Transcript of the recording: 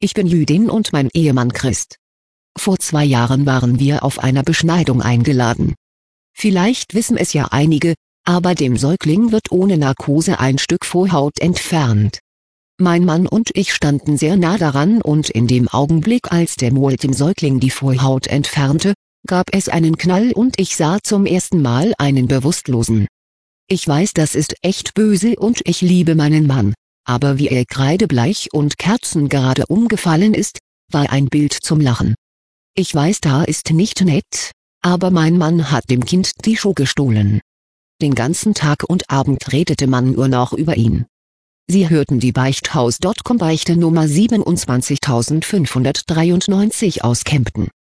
Ich bin Jüdin und mein Ehemann Christ. Vor 2 Jahren waren wir auf einer Beschneidung eingeladen. Vielleicht wissen es ja einige, aber dem Säugling wird ohne Narkose ein Stück Vorhaut entfernt. Mein Mann und ich standen sehr nah daran und in dem Augenblick, als der Mol dem Säugling die Vorhaut entfernte, gab es einen Knall und ich sah zum ersten Mal einen Bewusstlosen. Ich weiß, das ist echt böse und ich liebe meinen Mann, aber wie er kreidebleich und kerzengerade umgefallen ist, war ein Bild zum Lachen. Ich weiß, da ist nicht nett, aber mein Mann hat dem Kind die Show gestohlen. Den ganzen Tag und Abend redete man nur noch über ihn. Sie hörten die Beichthaus.com Beichte Nummer 27593 aus Kempten.